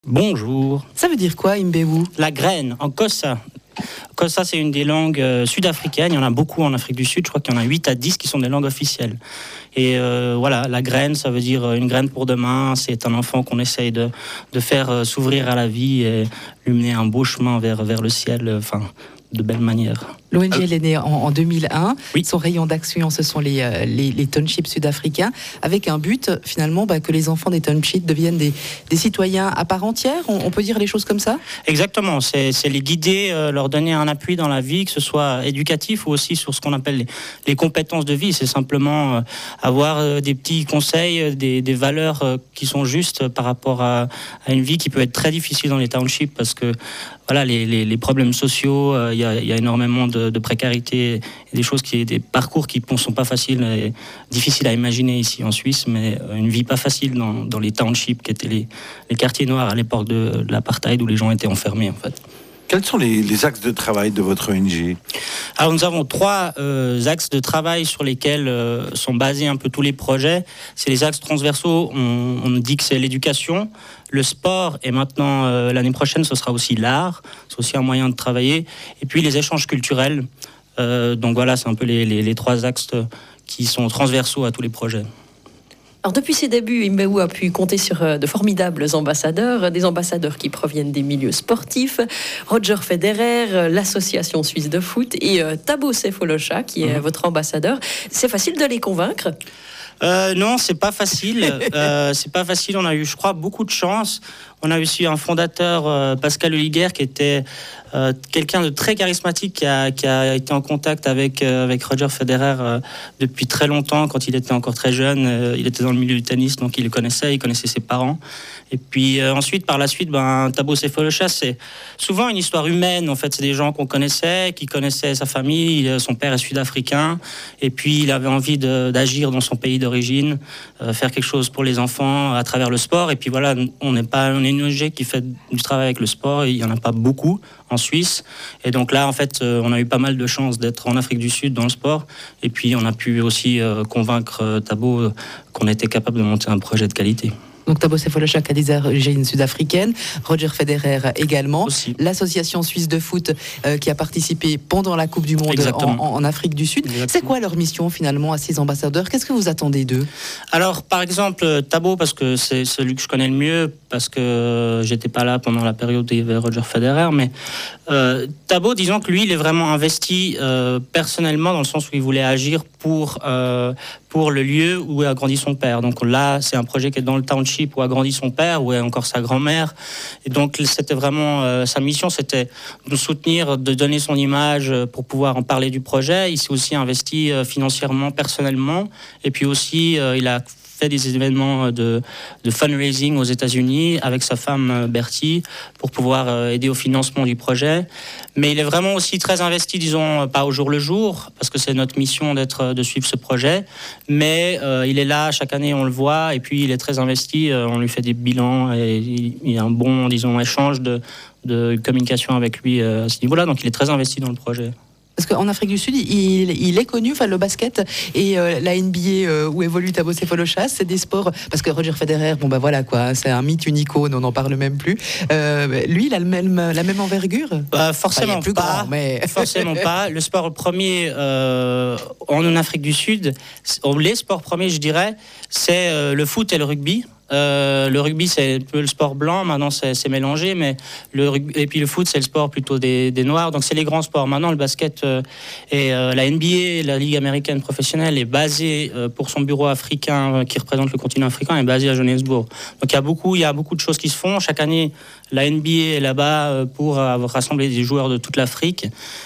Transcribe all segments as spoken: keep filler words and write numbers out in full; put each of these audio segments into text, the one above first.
Bonjour. Ça veut dire quoi, Imbewu? La graine, en Xhosa. Xhosa, c'est une des langues euh, sud-africaines. Il y en a beaucoup en Afrique du Sud. Je crois qu'il y en a huit à dix qui sont des langues officielles. Et euh, voilà, la graine, ça veut dire une graine pour demain. C'est un enfant qu'on essaye de, de faire euh, s'ouvrir à la vie et lui mener un beau chemin vers, vers le ciel, euh, enfin, de belle manière. L'O N G, elle est née en, en deux mille un. Oui. Son rayon d'action, ce sont les, euh, les, les townships sud-africains, avec un but, finalement, bah, que les enfants des townships deviennent des, des citoyens à part entière. On, on peut dire les choses comme ça? Exactement. C'est, c'est les guider, euh, leur donner un appui dans la vie, que ce soit éducatif ou aussi sur ce qu'on appelle les, les compétences de vie. C'est simplement euh, avoir euh, des petits conseils, des, des valeurs euh, qui sont justes par rapport à, à une vie qui peut être très difficile dans les townships, parce que voilà, les, les, les problèmes sociaux, il euh, y, y a énormément de, de précarité, et des choses qui, des parcours qui ne sont pas faciles et difficiles à imaginer ici en Suisse, mais une vie pas facile dans, dans les townships qui étaient les, les quartiers noirs à l'époque de, de l'apartheid, où les gens étaient enfermés en fait. Quels sont les, les axes de travail de votre O N G? Alors nous avons trois euh, axes de travail sur lesquels euh, sont basés un peu tous les projets. C'est les axes transversaux. On, on dit que c'est l'éducation, le sport, et maintenant euh, l'année prochaine ce sera aussi l'art. C'est aussi un moyen de travailler. Et puis les échanges culturels. Euh, donc voilà, c'est un peu les, les, les trois axes qui sont transversaux à tous les projets. Alors depuis ses débuts, Imbewu a pu compter sur de formidables ambassadeurs, des ambassadeurs qui proviennent des milieux sportifs, Roger Federer, l'association suisse de foot, et Thabo Sefolosha qui est mmh. votre ambassadeur. C'est facile de les convaincre? Euh, non, c'est pas facile. euh, c'est pas facile. On a eu, je crois, beaucoup de chance. On a aussi un fondateur, euh, Pascal Oliguer, qui était euh, quelqu'un de très charismatique, qui a, qui a été en contact avec, euh, avec Roger Federer euh, depuis très longtemps, quand il était encore très jeune. Euh, il était dans le milieu du tennis, donc il le connaissait, il connaissait ses parents. Et puis euh, ensuite, par la suite, ben, Thabo Sefolosha, c'est souvent une histoire humaine. En fait, c'est des gens qu'on connaissait, qui connaissaient sa famille. Son père est sud-africain. Et puis, il avait envie de, d'agir dans son pays d'origine, euh, faire quelque chose pour les enfants à travers le sport. Et puis voilà, on n'est pas... On est une O N G qui fait du travail avec le sport, il n'y en a pas beaucoup en Suisse, et donc là en fait on a eu pas mal de chance d'être en Afrique du Sud dans le sport, et puis on a pu aussi euh, convaincre euh, Thabo euh, qu'on était capable de monter un projet de qualité. Donc Thabo Sefolosha qui a des origines sud-africaines, Roger Federer également, aussi. L'association suisse de foot euh, qui a participé pendant la Coupe du Monde en, en Afrique du Sud. Exactement. C'est quoi leur mission finalement à ces ambassadeurs? Qu'est-ce que vous attendez d'eux? Alors par exemple Thabo, parce que c'est celui que je connais le mieux, parce que j'étais pas là pendant la période où il y avait Roger Federer, mais euh, Thabo, disons que lui il est vraiment investi euh, personnellement, dans le sens où il voulait agir pour, euh, pour le lieu où a grandi son père. Donc là c'est un projet qui est dans le township où a grandi son père, où est encore sa grand-mère. Et donc c'était vraiment euh, sa mission, c'était de soutenir, de donner son image pour pouvoir en parler du projet. Il s'est aussi investi euh, financièrement, personnellement, et puis aussi euh, il a fait des événements de, de fundraising aux États-Unis avec sa femme Bertie pour pouvoir euh, aider au financement du projet. Mais il est vraiment aussi très investi, disons, pas au jour le jour, parce que c'est notre mission d'être, de suivre ce projet, mais euh, il est là, chaque année on le voit, et puis il est très investi, euh, on lui fait des bilans, et il, il y a un bon, disons, échange de, de communication avec lui euh, à ce niveau-là, donc il est très investi dans le projet. Parce qu'en Afrique du Sud, il, il est connu, enfin le basket et euh, la N B A euh, où évolue Thabo Sefolosha, c'est des sports. Parce que Roger Federer, bon bah voilà quoi, c'est un mythe, une icône, on n'en parle même plus. Euh, lui, il a le même, la même envergure. Bah, forcément enfin, plus pas. Grand, mais... forcément pas. Le sport premier euh, en Afrique du Sud, les sports premiers, je dirais, c'est euh, le foot et le rugby. Euh, le rugby c'est un peu le sport blanc, maintenant c'est, c'est mélangé, mais le rugby, et puis le foot c'est le sport plutôt des, des noirs, donc c'est les grands sports. Maintenant le basket euh, et euh, la N B A, la Ligue américaine professionnelle, est basée euh, pour son bureau africain euh, qui représente le continent africain, est basée à Johannesburg. Donc il y a beaucoup, il y a beaucoup de choses qui se font. Chaque année la N B A est là-bas euh, pour euh, rassembler des joueurs de toute l'Afrique.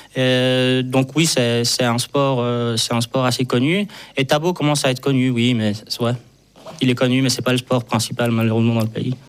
Euh, donc oui, c'est, c'est un sport, euh, c'est un sport assez connu. Et Thabo commence à être connu, oui, mais c'est ouais. Il est connu, mais c'est pas le sport principal malheureusement dans le pays.